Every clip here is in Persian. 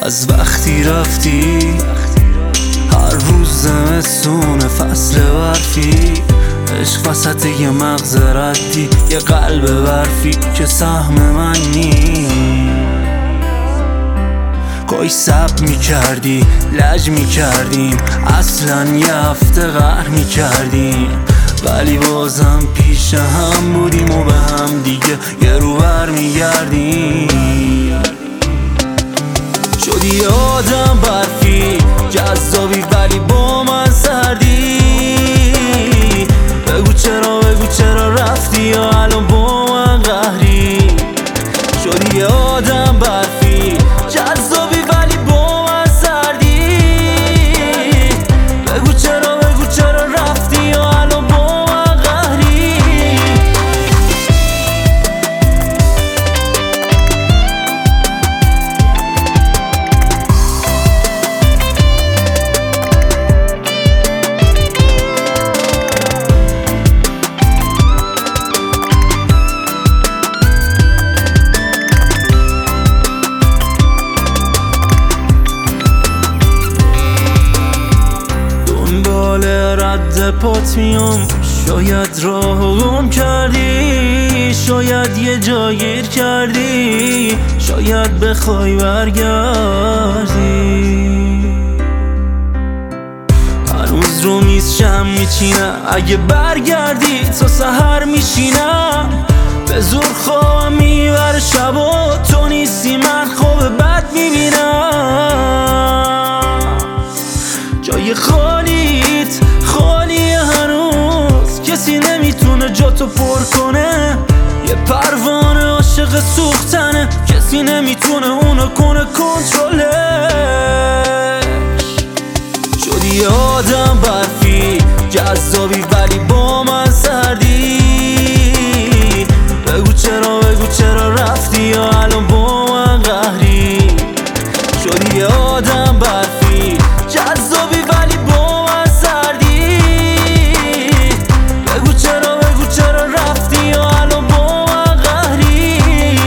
از وقتی رفتی. هر روز زمستون فصل برفی، عشق وسط یه مغز ردی، یه قلب برفی که سهم منی. گاهی صبر میکردی، لج میکردیم، اصلا یه هفته قهر میکردیم، ولی بازم پیش هم بودیم و به هم دیگه یه رو بر میگردیم. شدی آدم برفی جذابی ولی با من سردی. بگو چرا رفتی یا الان با من قهری. شدی آدم برفی جذابی ولی با من سردی. بگو چرا رفتی یا الان با من قهری. رد پات میام، شاید راهو گم کردی، شاید یه جا گیر کردی، شاید بخوای برگردی. هنوز رو میز شم میچینم، اگه برگردی تا سحر میشینم. به زور خوابم میبره شبا، تو نیستی من خواب بد میبینم. جای خالیت خالیه هنوز، کسی نمیتونه جاتو پر کنه. یه پروانه عاشق سوختنه، کسی نمیتونه اونو کنه کنترلش. شدی آدم برفی جذابی ولی با من سردی. بگو چرا رفتی یا الان با من قهری. شدی آدم برفی جذابی ولی با من سردی. بگو چرا رفتی یا الان با من قهری.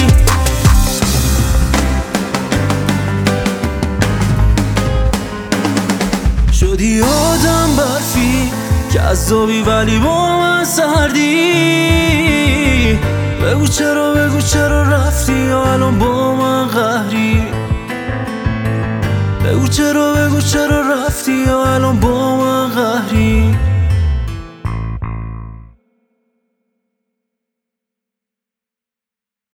شدی آدم برفی جذابی ولی با من سردی. بگو چرا رفتی یا الان با من قهری. بگو چرا رفتی یا